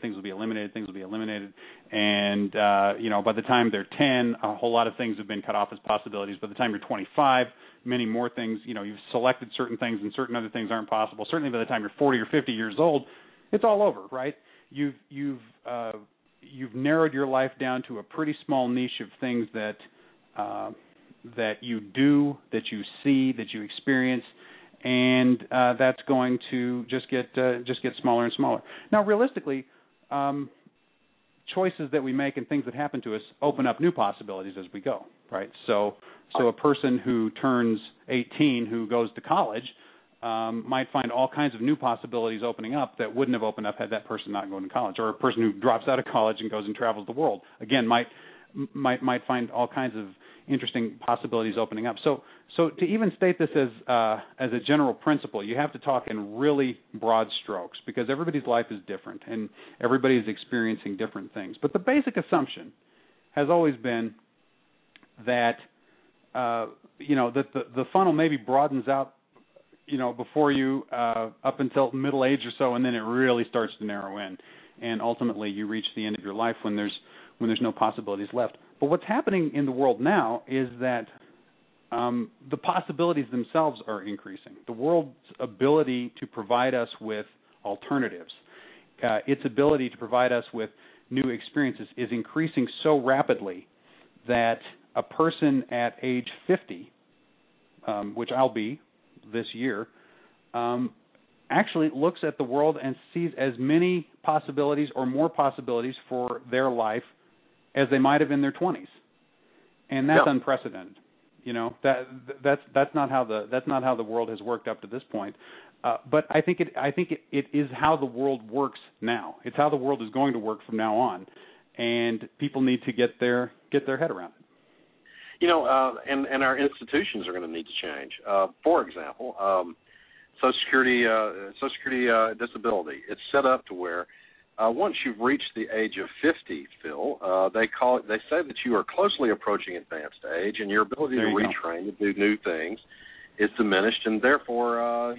and by the time they're 10, a whole lot of things have been cut off as possibilities. By the time you're 25, many more things, you've selected certain things and certain other things aren't possible. Certainly by the time you're 40 or 50 years old, it's all over, right? You've narrowed your life down to a pretty small niche of things that you do, that you see, that you experience, and that's going to just get smaller and smaller. Now, realistically, choices that we make and things that happen to us open up new possibilities as we go, right? So a person who turns 18, who goes to college, might find all kinds of new possibilities opening up that wouldn't have opened up had that person not gone to college. Or a person who drops out of college and goes and travels the world, again, might find all kinds of interesting possibilities opening up. So to even state this as a general principle, you have to talk in really broad strokes because everybody's life is different and everybody is experiencing different things. But the basic assumption has always been that that the funnel maybe broadens out before you up until middle age or so, and then it really starts to narrow in, and ultimately you reach the end of your life when there's no possibilities left. But what's happening in the world now is that the possibilities themselves are increasing. The world's ability to provide us with alternatives, its ability to provide us with new experiences is increasing so rapidly that a person at age 50, which I'll be this year, actually looks at the world and sees as many possibilities or more possibilities for their life as they might have in their 20s, and that's unprecedented. That's not how the world has worked up to this point. But I think it is how the world works now. It's how the world is going to work from now on, and people need to get their head around it. And our institutions are going to need to change. For example, Social Security disability. It's set up to where once you've reached the age of 50, Phil, they say that you are closely approaching advanced age, and your ability to retrain to do new things is diminished, and therefore,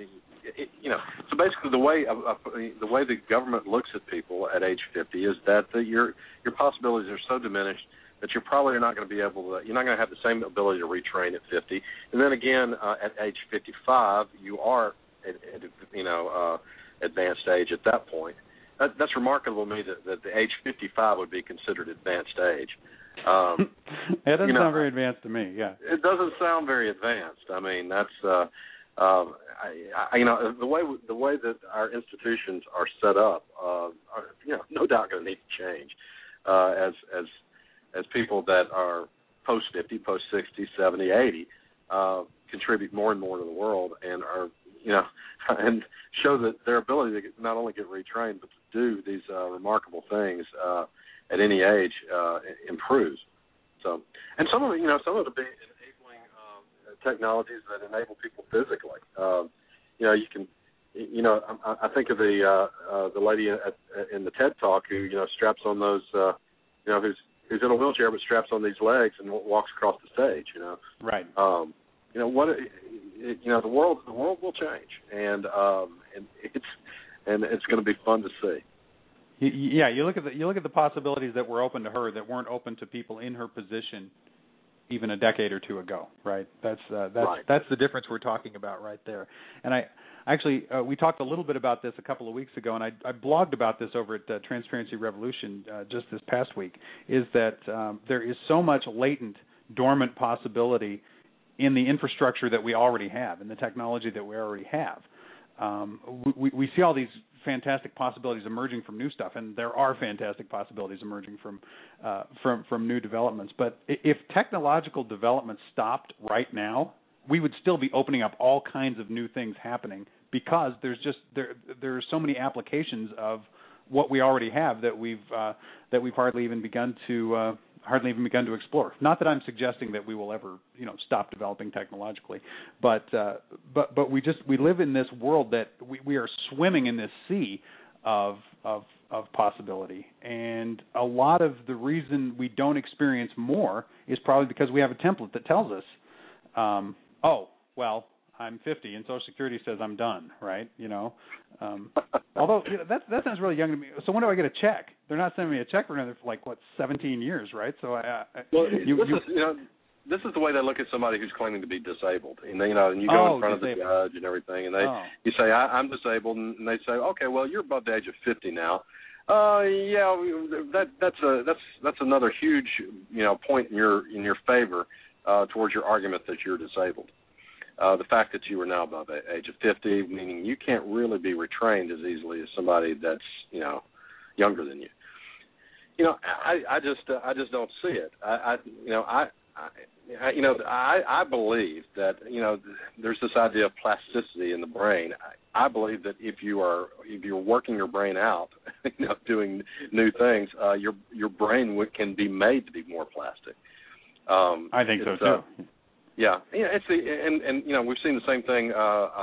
So basically, the way the government looks at people at age 50 is that your possibilities are so diminished that you're probably not going to be able to. You're not going to have the same ability to retrain at 50, and then again at age 55, you are at advanced age at that point. That's remarkable to me that the age 55 would be considered advanced age. It doesn't sound very advanced to me. Yeah, it doesn't sound very advanced. I mean, that's the way that our institutions are set up are no doubt going to need to change as people that are post 50, post 60, 70, 80 contribute more and more to the world and are and show that their ability to not only get retrained but to do these remarkable things at any age improves. So, and some of it be enabling technologies that enable people physically. You can, I think of the lady in the TED Talk who straps on those, who's in a wheelchair but straps on these legs and walks across the stage. Right. The world will change, and and it's going to be fun to see. Yeah, you look at the possibilities that were open to her that weren't open to people in her position even a decade or two ago, right? That's the difference we're talking about right there. And we talked a little bit about this a couple of weeks ago, and I blogged about this over at Transparency Revolution just this past week, is that there is so much latent, dormant possibility in the infrastructure that we already have, in the technology that we already have. We see all these fantastic possibilities emerging from new stuff, and there are fantastic possibilities emerging from new developments. But if technological development stopped right now, we would still be opening up all kinds of new things happening, because there are so many applications of what we already have that we've hardly even begun to explore. Not that I'm suggesting that we will ever stop developing technologically, but we live in this world that we are swimming in this sea of possibility, and a lot of the reason we don't experience more is probably because we have a template that tells us, I'm 50 and Social Security says I'm done, right? Although that sounds really young to me. So when do I get a check? They're not sending me a check for another 17 years, right? So this is the way they look at somebody who's claiming to be disabled, and and you go in front of the judge and everything, and you say I'm disabled, and they say, okay, well you're above the age of 50 now. That's another huge point in your favor towards your argument that you're disabled. The fact that you are now above the age of 50, meaning you can't really be retrained as easily as somebody that's younger than you. I just don't see it. I believe that there's this idea of plasticity in the brain. I believe that if you're working your brain out, doing new things, your brain can be made to be more plastic. I think so too. Yeah, it's and we've seen the same thing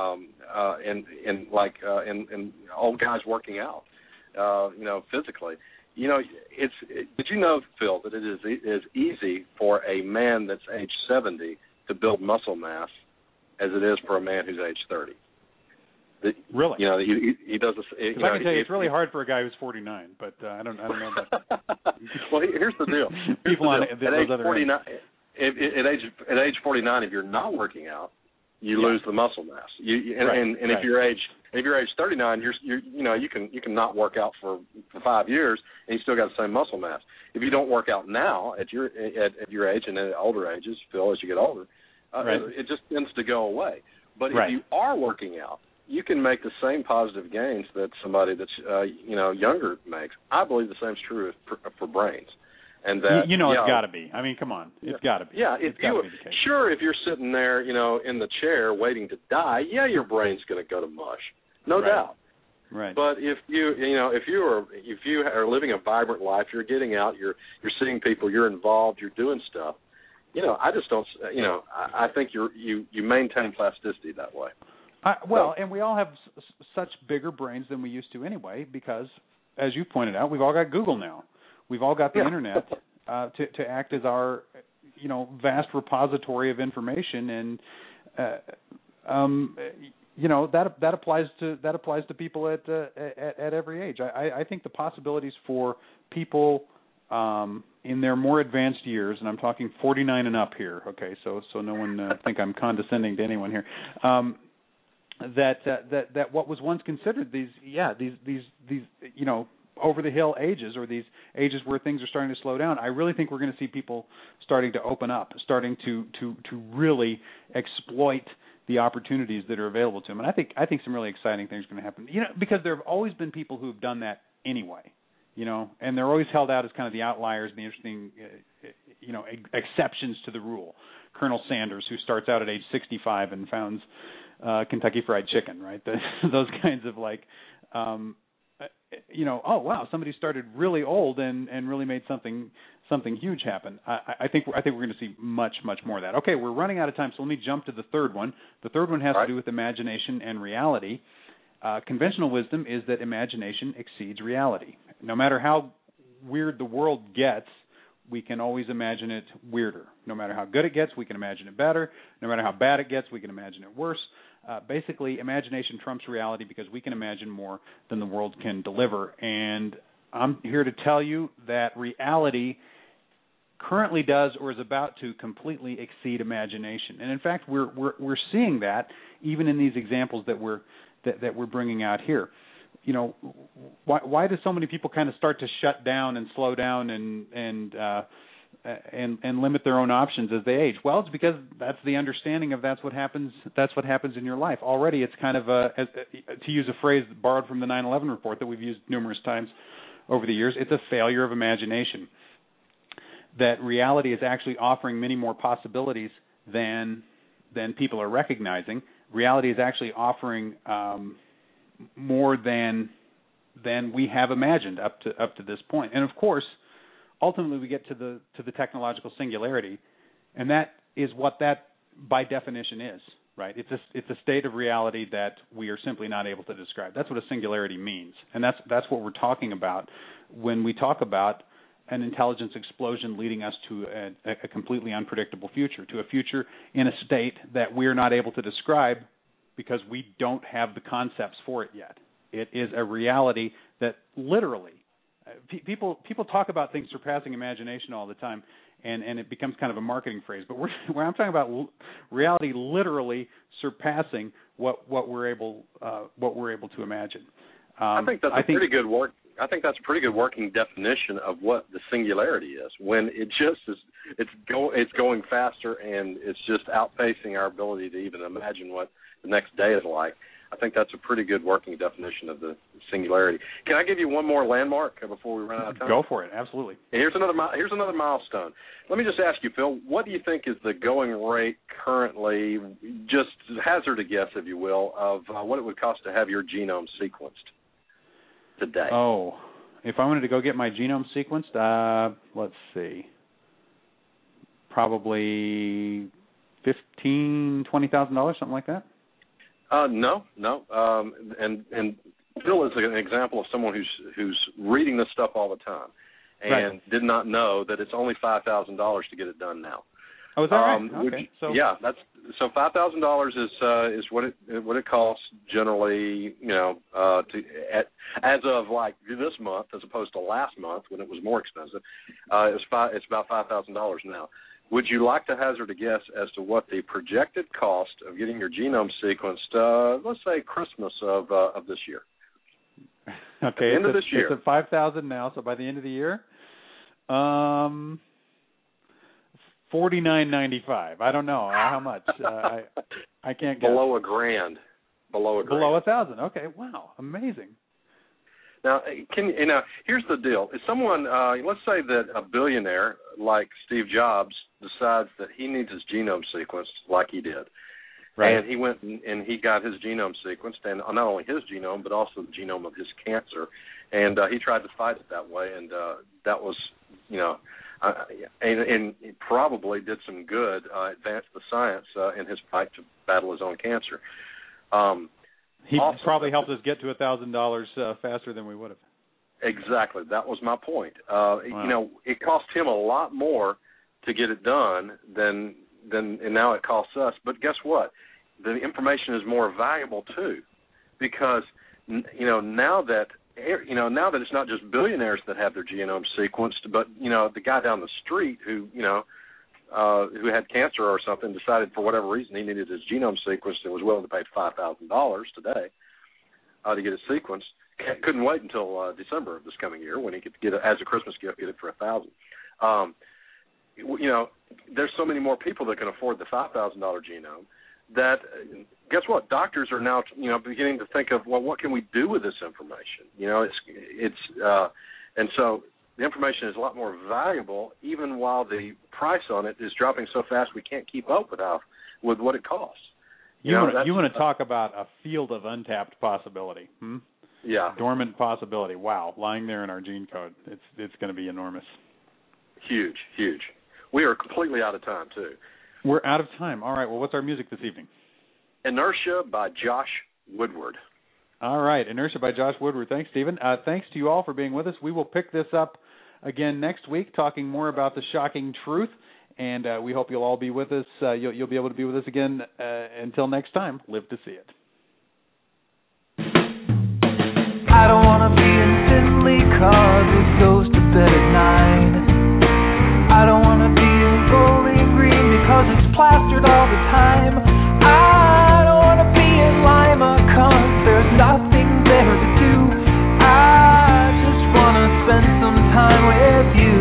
in old guys working out, physically. Did you know, Phil, that it is easy for a man that's age 70 to build muscle mass as it is for a man who's age 30? Really? He does this. I can tell you, it's really hard for a guy who's 49, but I don't know about that. Well, here's the deal. People on those other 49. At age 49, if you're not working out, you lose the muscle mass. And if you're age 39, you can not work out for 5 years and you still got the same muscle mass. If you don't work out now at your age and at older ages, Phil, as you get older, it just tends to go away. But if you are working out, you can make the same positive gains that somebody that's younger makes. I believe the same is true for brains. And that, it's got to be. I mean, come on, it's got to be. Yeah, if you're sitting there, in the chair waiting to die, your brain's going to go to mush, no doubt. Right. But if you are living a vibrant life, you're getting out, you're seeing people, you're involved, you're doing stuff. I just don't. I think you maintain plasticity that way. And we all have such bigger brains than we used to anyway, because, as you pointed out, we've all got Google now. We've all got the internet to act as our, vast repository of information, and that applies to people at every age. I think the possibilities for people in their more advanced years, and I'm talking 49 and up here. Okay, so no one think I'm condescending to anyone here. That what was once considered these over the hill ages, or these ages where things are starting to slow down, I really think we're going to see people starting to open up, starting to really exploit the opportunities that are available to them. And I think some really exciting things are going to happen. Because there have always been people who have done that anyway. And they're always held out as kind of the outliers, the interesting, exceptions to the rule. Colonel Sanders, who starts out at age 65 and founds Kentucky Fried Chicken, right? Those kinds of oh wow, somebody started really old and really made something huge happen. I think we're going to see much more of that. Okay, we're running out of time, so let me jump to the third one. The third one has to do with imagination and reality. Conventional wisdom is that imagination exceeds reality. No matter how weird the world gets, we can always imagine it weirder. No matter how good it gets, we can imagine it better. No matter how bad it gets, we can imagine it worse. Basically, imagination trumps reality because we can imagine more than the world can deliver. And I'm here to tell you that reality currently does or is about to completely exceed imagination. And in fact, we're seeing that even in these examples that we're bringing out here. You know, why do so many people kind of start to shut down and slow down and limit their own options as they age? Well, it's because that's the understanding of that's what happens in your life. Already it's kind of to use a phrase borrowed from the 9/11 report that we've used numerous times over the years, it's a failure of imagination. That reality is actually offering many more possibilities than people are recognizing. Reality is actually offering more than we have imagined up to this point. And of course, ultimately we get to the technological singularity, and that is what that by definition is, right? It's a state of reality that we are simply not able to describe. That's what a singularity means, and that's what we're talking about when we talk about an intelligence explosion leading us to a completely unpredictable future, to a future in a state that we're not able to describe because we don't have the concepts for it yet. It is a reality that literally, people talk about things surpassing imagination all the time, and it becomes kind of a marketing phrase. But I'm talking about reality literally surpassing what we're able to imagine. I think that's pretty good work. I think that's a pretty good working definition of what the singularity is. When it just is, it's going faster, and it's just outpacing our ability to even imagine what the next day is like. I think that's a pretty good working definition of the singularity. Can I give you one more landmark before we run out of time? Go for it, absolutely. And here's another milestone. Let me just ask you, Phil, what do you think is the going rate currently, just hazard a guess, if you will, of what it would cost to have your genome sequenced today? Oh, if I wanted to go get my genome sequenced, let's see, probably $15,000-$20,000, something like that. No. And Phil is an example of someone who's reading this stuff all the time, and right. Did not know that it's only $5,000 to get it done now. Oh, is that right? Okay. So $5,000 is what it costs generally. You know, as of like this month, as opposed to last month when it was more expensive. It's about $5,000 now. Would you like to hazard a guess as to what the projected cost of getting your genome sequenced, let's say Christmas of this year? Okay, at the end of this year. It's at $5,000 now, so by the end of the year, $49.95. I don't know how much. I can't guess. Below $1,000. Below $1,000. Okay, wow, amazing. Now, here's the deal. If someone, let's say that a billionaire like Steve Jobs decides that he needs his genome sequenced like he did, right. And he went and he got his genome sequenced, and not only his genome, but also the genome of his cancer, and he tried to fight it that way, and that was, and he probably did some good, advanced the science in his fight to battle his own cancer. He probably helped us get to $1,000 faster than we would have. Exactly. That was my point. Wow. It cost him a lot more to get it done than and now it costs us. But guess what? The information is more valuable too, because now that it's not just billionaires that have their genome sequenced, but the guy down the street who had cancer or something decided for whatever reason he needed his genome sequenced and was willing to pay $5,000 today to get it sequenced. Couldn't wait until December of this coming year when he could get it as a Christmas gift, get it for $1,000. There's so many more people that can afford the $5,000 genome that, guess what? Doctors are now, beginning to think of, well, what can we do with this information? And so the information is a lot more valuable, even while the price on it is dropping so fast we can't keep up with what it costs. You want to talk about a field of untapped possibility? Yeah. Dormant possibility. Wow, lying there in our gene code. It's going to be enormous. Huge. We are completely out of time, too. We're out of time. All right, well, what's our music this evening? Inertia by Josh Woodward. All right, Inertia by Josh Woodward. Thanks, Stephen. Thanks to you all for being with us. We will pick this up again next week, talking more about the shocking truth. And we hope you'll all be with us. You'll be able to be with us again. Until next time, live to see it. I don't want to be in Finley 'cause it goes to bed at 9. I don't want to be in Bowling Green because it's plastered all the time. I don't want to be in Lima 'cause there's nothing there to do. I just want to spend some time with you.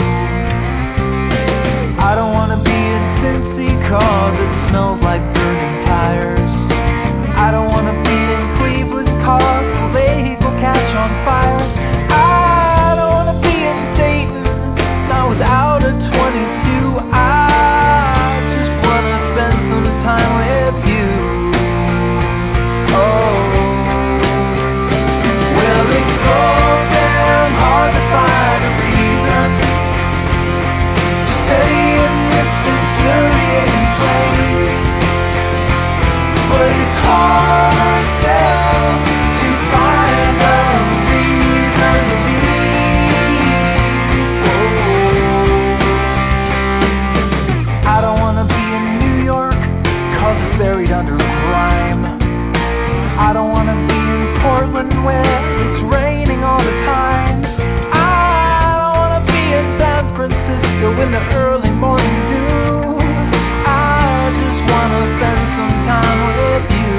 I don't want to be in Cincy 'cause it smells like burning tires. I don't want to be in Cleveland 'cause the lake will catch on fire. I don't want to be in Dayton, not without a 22. I just want to spend some time with you. Oh, well, it's so damn hard to find a reason to stay in this infuriating place, but it's hard to find a reason to leave. Oh, I don't want to be in New York 'cause it's buried under grime. I don't want to be in Portland where it's raining all the time. I don't want to be in San Francisco in the early morning dew. I just want to spend some time with you.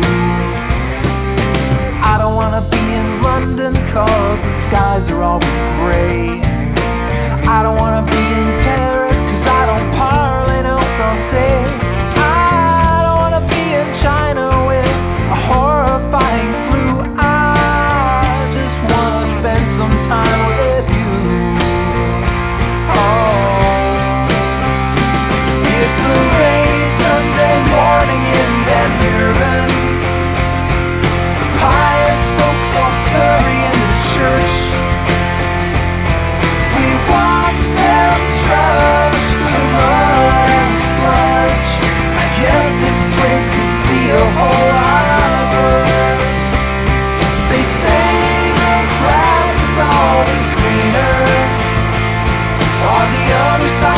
I don't want to be in London 'cause the skies are always gray. I don't want to be in Paris 'cause I don't parlay no Francais. I don't want to be in China with a horrifying flu. I just want to spend some time with you. Oh, it's a rainy Sunday morning in Van Buren. The pious folks all scurry into the church. We watch them trudge through mud and sludge. I guess this place could be a whole lot worse. They say the grass is always greener on the other side.